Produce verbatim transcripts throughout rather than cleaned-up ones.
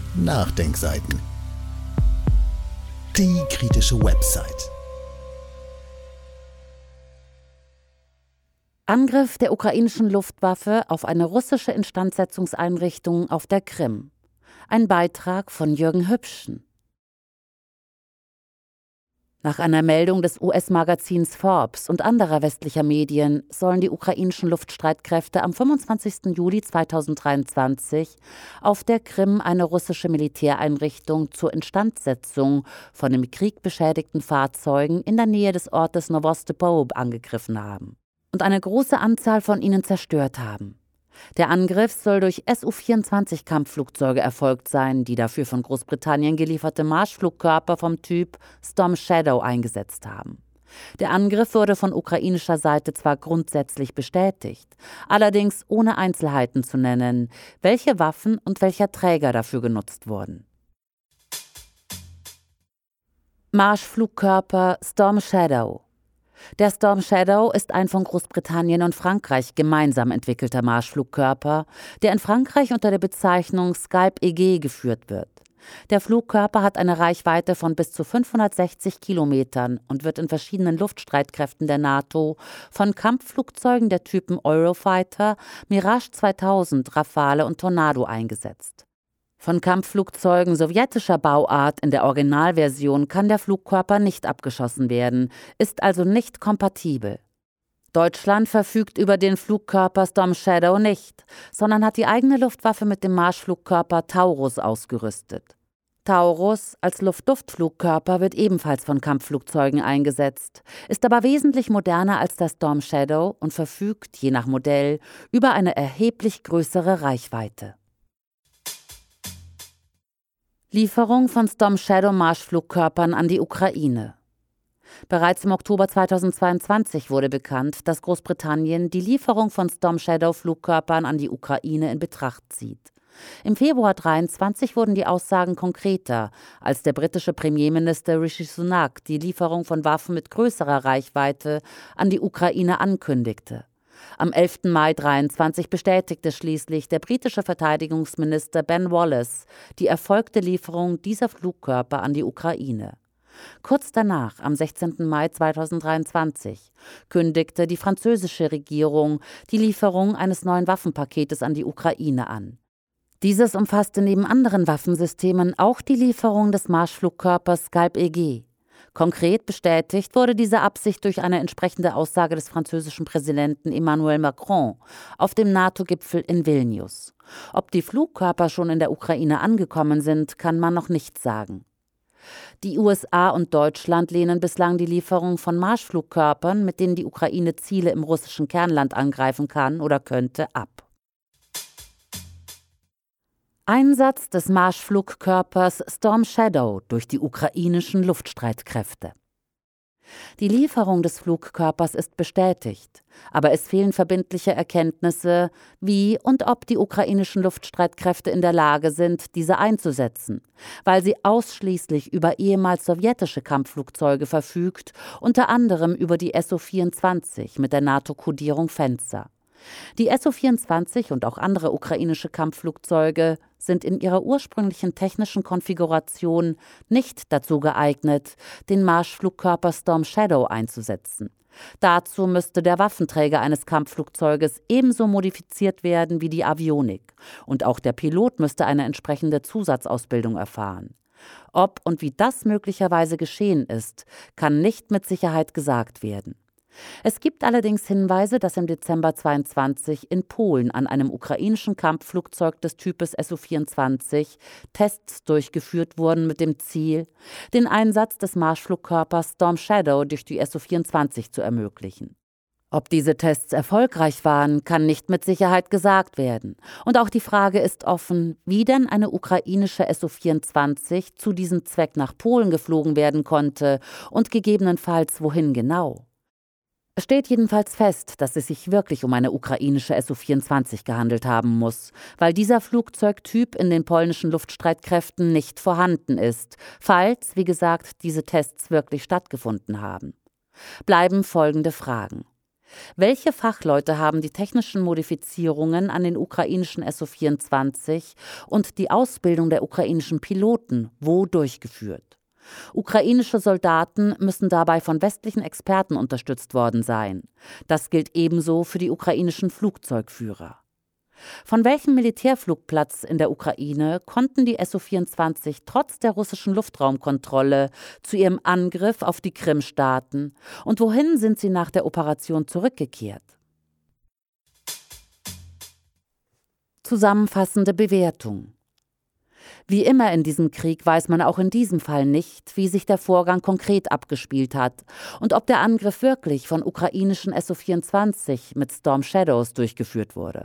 Nachdenkseiten. Die kritische Website. Angriff der ukrainischen Luftwaffe auf eine russische Instandsetzungseinrichtung auf der Krim. Ein Beitrag von Jürgen Hübschen. Nach einer Meldung des U S-Magazins Forbes und anderer westlicher Medien sollen die ukrainischen Luftstreitkräfte am fünfundzwanzigsten Juli zweitausenddreiundzwanzig auf der Krim eine russische Militäreinrichtung zur Instandsetzung von im Krieg beschädigten Fahrzeugen in der Nähe des Ortes Novostopol angegriffen haben und eine große Anzahl von ihnen zerstört haben. Der Angriff soll durch S U vierundzwanzig Kampfflugzeuge erfolgt sein, die dafür von Großbritannien gelieferte Marschflugkörper vom Typ Storm Shadow eingesetzt haben. Der Angriff wurde von ukrainischer Seite zwar grundsätzlich bestätigt, allerdings ohne Einzelheiten zu nennen, welche Waffen und welcher Träger dafür genutzt wurden. Marschflugkörper Storm Shadow. Der Storm Shadow ist ein von Großbritannien und Frankreich gemeinsam entwickelter Marschflugkörper, der in Frankreich unter der Bezeichnung Scalp-Aiguë geführt wird. Der Flugkörper hat eine Reichweite von bis zu fünfhundertsechzig Kilometern und wird in verschiedenen Luftstreitkräften der NATO von Kampfflugzeugen der Typen Eurofighter, Mirage zweitausend, Rafale und Tornado eingesetzt. Von Kampfflugzeugen sowjetischer Bauart in der Originalversion kann der Flugkörper nicht abgeschossen werden, ist also nicht kompatibel. Deutschland verfügt über den Flugkörper Storm Shadow nicht, sondern hat die eigene Luftwaffe mit dem Marschflugkörper Taurus ausgerüstet. Taurus als Luft-Luft-Flugkörper wird ebenfalls von Kampfflugzeugen eingesetzt, ist aber wesentlich moderner als der Storm Shadow und verfügt, je nach Modell, über eine erheblich größere Reichweite. Lieferung von Storm Shadow Marschflugkörpern an die Ukraine. Bereits im Oktober zweitausendzweiundzwanzig wurde bekannt, dass Großbritannien die Lieferung von Storm Shadow Flugkörpern an die Ukraine in Betracht zieht. Im Februar zweitausenddreiundzwanzig wurden die Aussagen konkreter, als der britische Premierminister Rishi Sunak die Lieferung von Waffen mit größerer Reichweite an die Ukraine ankündigte. Am elften Mai zweitausenddreiundzwanzig bestätigte schließlich der britische Verteidigungsminister Ben Wallace die erfolgte Lieferung dieser Flugkörper an die Ukraine. Kurz danach, am sechzehnten Mai zweitausenddreiundzwanzig, kündigte die französische Regierung die Lieferung eines neuen Waffenpaketes an die Ukraine an. Dieses umfasste neben anderen Waffensystemen auch die Lieferung des Marschflugkörpers Scalp-Aiguë. Konkret bestätigt wurde diese Absicht durch eine entsprechende Aussage des französischen Präsidenten Emmanuel Macron auf dem NATO-Gipfel in Vilnius. Ob die Flugkörper schon in der Ukraine angekommen sind, kann man noch nicht sagen. Die U S A und Deutschland lehnen bislang die Lieferung von Marschflugkörpern, mit denen die Ukraine Ziele im russischen Kernland angreifen kann oder könnte, ab. Einsatz des Marschflugkörpers Storm Shadow durch die ukrainischen Luftstreitkräfte. Die Lieferung des Flugkörpers ist bestätigt, aber es fehlen verbindliche Erkenntnisse, wie und ob die ukrainischen Luftstreitkräfte in der Lage sind, diese einzusetzen, weil sie ausschließlich über ehemals sowjetische Kampfflugzeuge verfügt, unter anderem über die S U vierundzwanzig mit der NATO-Kodierung Fencer. Die S U vierundzwanzig und auch andere ukrainische Kampfflugzeuge sind in ihrer ursprünglichen technischen Konfiguration nicht dazu geeignet, den Marschflugkörper Storm Shadow einzusetzen. Dazu müsste der Waffenträger eines Kampfflugzeuges ebenso modifiziert werden wie die Avionik, und auch der Pilot müsste eine entsprechende Zusatzausbildung erfahren. Ob und wie das möglicherweise geschehen ist, kann nicht mit Sicherheit gesagt werden. Es gibt allerdings Hinweise, dass im Dezember zweitausendzweiundzwanzig in Polen an einem ukrainischen Kampfflugzeug des Types S U vierundzwanzig Tests durchgeführt wurden mit dem Ziel, den Einsatz des Marschflugkörpers Storm Shadow durch die S U vierundzwanzig zu ermöglichen. Ob diese Tests erfolgreich waren, kann nicht mit Sicherheit gesagt werden. Und auch die Frage ist offen, wie denn eine ukrainische S U vierundzwanzig zu diesem Zweck nach Polen geflogen werden konnte und gegebenenfalls wohin genau. Es steht jedenfalls fest, dass es sich wirklich um eine ukrainische S U vierundzwanzig gehandelt haben muss, weil dieser Flugzeugtyp in den polnischen Luftstreitkräften nicht vorhanden ist, falls, wie gesagt, diese Tests wirklich stattgefunden haben. Bleiben folgende Fragen. Welche Fachleute haben die technischen Modifizierungen an den ukrainischen S U vierundzwanzig und die Ausbildung der ukrainischen Piloten wo durchgeführt? Ukrainische Soldaten müssen dabei von westlichen Experten unterstützt worden sein. Das gilt ebenso für die ukrainischen Flugzeugführer. Von welchem Militärflugplatz in der Ukraine konnten die S U vierundzwanzig trotz der russischen Luftraumkontrolle zu ihrem Angriff auf die Krim starten und wohin sind sie nach der Operation zurückgekehrt? Zusammenfassende Bewertung. Wie immer in diesem Krieg weiß man auch in diesem Fall nicht, wie sich der Vorgang konkret abgespielt hat und ob der Angriff wirklich von ukrainischen S U vierundzwanzig mit Storm Shadows durchgeführt wurde.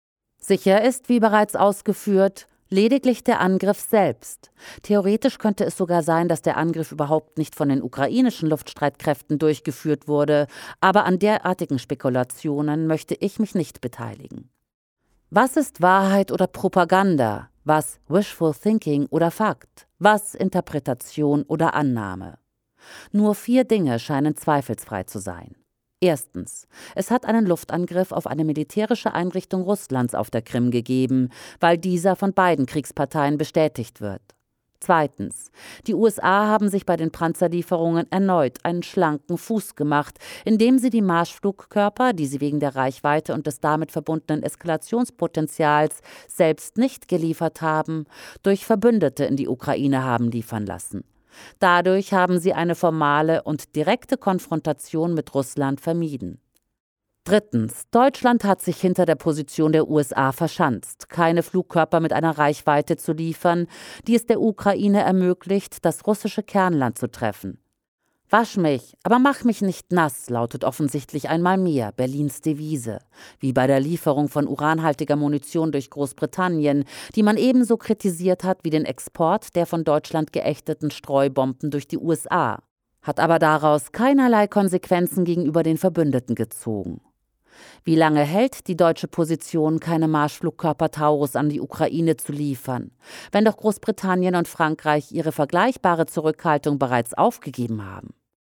Sicher ist, wie bereits ausgeführt, lediglich der Angriff selbst. Theoretisch könnte es sogar sein, dass der Angriff überhaupt nicht von den ukrainischen Luftstreitkräften durchgeführt wurde, aber an derartigen Spekulationen möchte ich mich nicht beteiligen. Was ist Wahrheit oder Propaganda? Was Wishful Thinking oder Fakt? Was Interpretation oder Annahme? Nur vier Dinge scheinen zweifelsfrei zu sein. Erstens, es hat einen Luftangriff auf eine militärische Einrichtung Russlands auf der Krim gegeben, weil dieser von beiden Kriegsparteien bestätigt wird. Zweitens, die U S A haben sich bei den Panzerlieferungen erneut einen schlanken Fuß gemacht, indem sie die Marschflugkörper, die sie wegen der Reichweite und des damit verbundenen Eskalationspotenzials selbst nicht geliefert haben, durch Verbündete in die Ukraine haben liefern lassen. Dadurch haben sie eine formale und direkte Konfrontation mit Russland vermieden. Drittens, Deutschland hat sich hinter der Position der U S A verschanzt, keine Flugkörper mit einer Reichweite zu liefern, die es der Ukraine ermöglicht, das russische Kernland zu treffen. Wasch mich, aber mach mich nicht nass, lautet offensichtlich einmal mehr Berlins Devise, wie bei der Lieferung von uranhaltiger Munition durch Großbritannien, die man ebenso kritisiert hat wie den Export der von Deutschland geächteten Streubomben durch die U S A, hat aber daraus keinerlei Konsequenzen gegenüber den Verbündeten gezogen. Wie lange hält die deutsche Position, keine Marschflugkörper Taurus an die Ukraine zu liefern, wenn doch Großbritannien und Frankreich ihre vergleichbare Zurückhaltung bereits aufgegeben haben?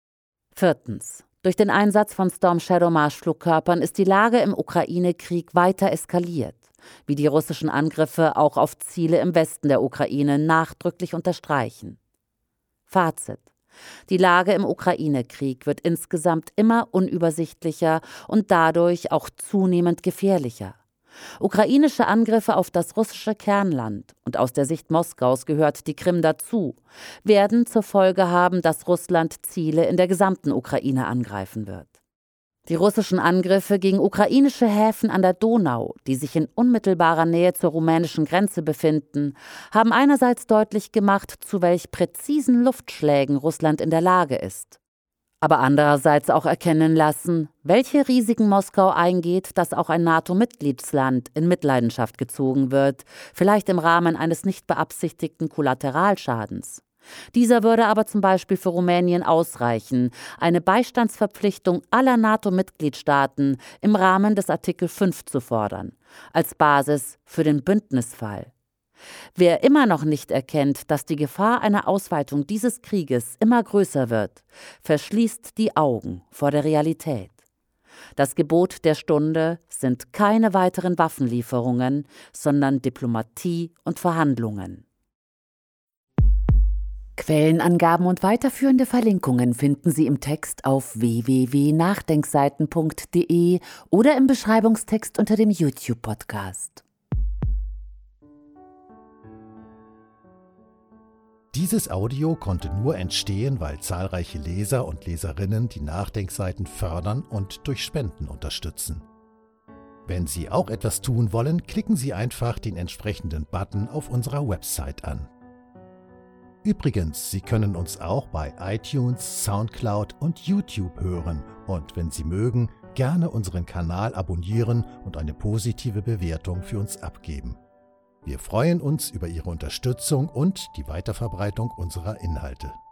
Viertens. Durch den Einsatz von Storm Shadow Marschflugkörpern ist die Lage im Ukraine-Krieg weiter eskaliert, wie die russischen Angriffe auch auf Ziele im Westen der Ukraine nachdrücklich unterstreichen. Fazit. Die Lage im Ukraine-Krieg wird insgesamt immer unübersichtlicher und dadurch auch zunehmend gefährlicher. Ukrainische Angriffe auf das russische Kernland, und aus der Sicht Moskaus gehört die Krim dazu, werden zur Folge haben, dass Russland Ziele in der gesamten Ukraine angreifen wird. Die russischen Angriffe gegen ukrainische Häfen an der Donau, die sich in unmittelbarer Nähe zur rumänischen Grenze befinden, haben einerseits deutlich gemacht, zu welch präzisen Luftschlägen Russland in der Lage ist, aber andererseits auch erkennen lassen, welche Risiken Moskau eingeht, dass auch ein NATO-Mitgliedsland in Mitleidenschaft gezogen wird, vielleicht im Rahmen eines nicht beabsichtigten Kollateralschadens. Dieser würde aber zum Beispiel für Rumänien ausreichen, eine Beistandsverpflichtung aller NATO-Mitgliedstaaten im Rahmen des Artikel fünf zu fordern, als Basis für den Bündnisfall. Wer immer noch nicht erkennt, dass die Gefahr einer Ausweitung dieses Krieges immer größer wird, verschließt die Augen vor der Realität. Das Gebot der Stunde sind keine weiteren Waffenlieferungen, sondern Diplomatie und Verhandlungen. Quellenangaben und weiterführende Verlinkungen finden Sie im Text auf w w w punkt nachdenkseiten punkt d e oder im Beschreibungstext unter dem YouTube-Podcast. Dieses Audio konnte nur entstehen, weil zahlreiche Leser und Leserinnen die Nachdenkseiten fördern und durch Spenden unterstützen. Wenn Sie auch etwas tun wollen, klicken Sie einfach den entsprechenden Button auf unserer Website an. Übrigens, Sie können uns auch bei iTunes, Soundcloud und YouTube hören und wenn Sie mögen, gerne unseren Kanal abonnieren und eine positive Bewertung für uns abgeben. Wir freuen uns über Ihre Unterstützung und die Weiterverbreitung unserer Inhalte.